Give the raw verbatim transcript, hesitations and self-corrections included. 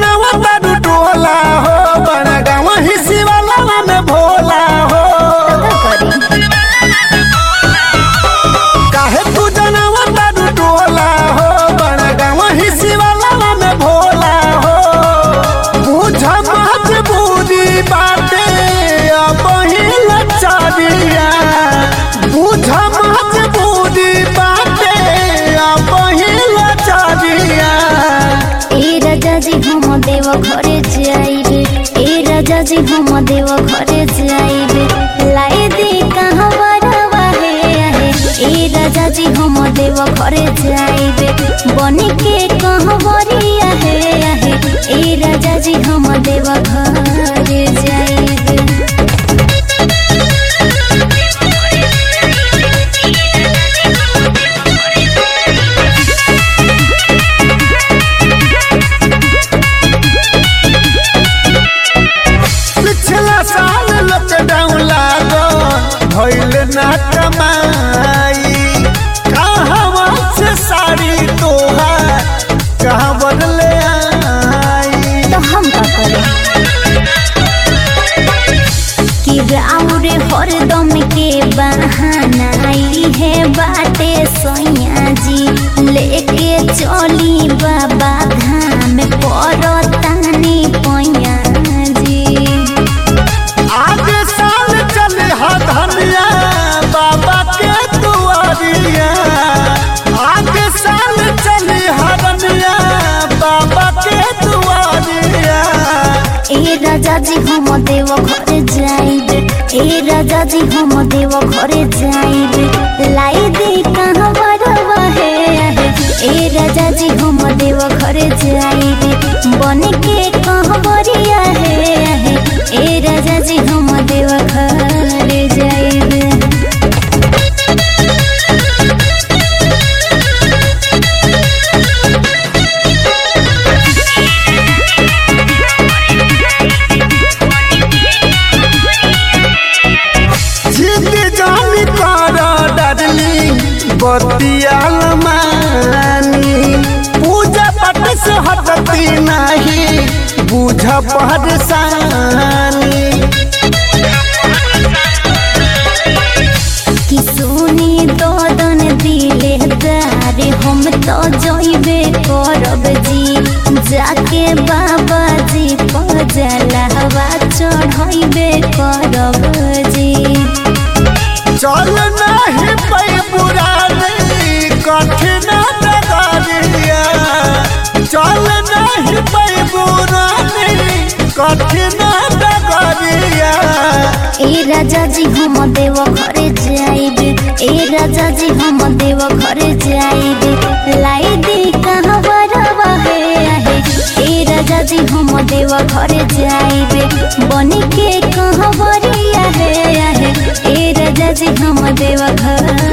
जनावा तारू टोला हो बड़ा गाँव हिस्सी वाला में भोला हो काहे तू जनावा तारू टोला हो बड़ा गाँव हिस्सी वाला में भोला हो बुझ मजबूरी बाटे अब ही लचारिया बुझ मजबूरी बाटे अब ही लचारिया ए राजा जी हम देव घरे जाइबे ए राजा जी हम देव घरे जाइबे लाई दे कहाँ बरवा है आहे ए राजा जी हम देव घरे जाइबे बन के कहाँ बरिया है आहे ए राजा जी हम देव घरे जाइबे पिछला साल लॉकडाउन लागो भइल ना कमाई कहवा से साड़ी तोहार कहाँ बदले आई तो हम का करें कि राउरे हरदम के बहाना आई है बाटे सोया जी लेके चली बाबा धाम परतानी पैया जी आगे साल चले हा धनिया बाबा के दुआरिया आगे साल चले हा धनिया बाबा के दुआरिया ए राजा जी हम देव घरे जाइबे ए राजा जी हम देव घरे जाइबे लाई दे कहाँ बरवा है आहे ए राजा जी हम देव घरे जाइबे बन के कहाँ बरिया है आहे ए राजा जी हम देव घरे जाइबे जिद जानी कर डार्लिंग बतियाल मानी पूजा पाठ से हटती नहीं बुझ परेशानी कि सुनी ददन दिले दारे हम तो जइबे करब जी जाके बाबा जी पजलवा चढ़इबे करब जी चल नहीं पई पुरानी कठिन डगरिया चल नहीं पई पुरानी कठिन डगरिया ए राजा जी हम देव घरे जाइबे ए राजा जी हम देव घरे जाइबे लाई दे कहाँ बरवा है आहे ए राजा जी हम देव घरे जाइबे बन के कहाँ बरिया है आहे ए राजा जी हम देव घर